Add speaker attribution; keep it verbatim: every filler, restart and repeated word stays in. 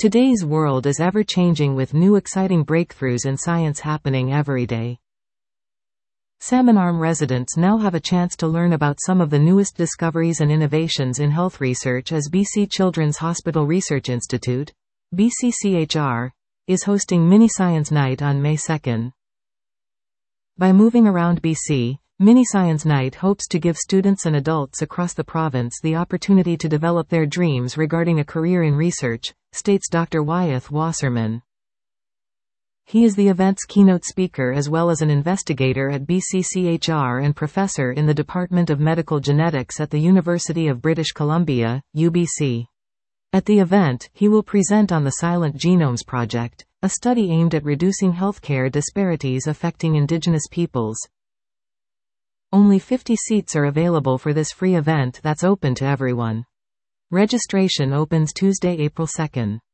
Speaker 1: Today's world is ever-changing with new exciting breakthroughs in science happening every day. Salmonarm residents now have a chance to learn about some of the newest discoveries and innovations in health research as B C Children's Hospital Research Institute, B C C H R, is hosting Mini Science Night on May second. By moving around B C, Mini Science Night hopes to give students and adults across the province the opportunity to develop their dreams regarding a career in research, states Doctor Wyeth Wasserman. He is the event's keynote speaker as well as an investigator at B C C H R and professor in the Department of Medical Genetics at the University of British Columbia, U B C. At the event, he will present on the Silent Genomes Project, a study aimed at reducing healthcare disparities affecting Indigenous peoples. Only fifty seats are available for this free event that's open to everyone. Registration opens Tuesday, April second.